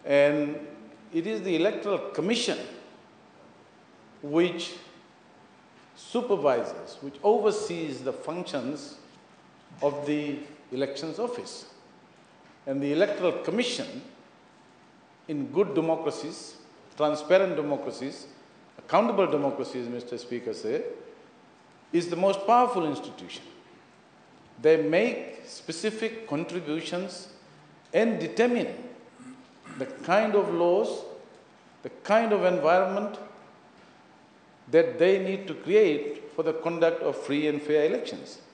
And it is the Electoral Commission which supervises, which oversees the functions of the Elections Office. And the Electoral Commission, in good democracies, transparent democracies, accountable democracies, Mr. Speaker said, is the most powerful institution. They make specific contributions and determine the kind of laws, the kind of environment that they need to create for the conduct of free and fair elections.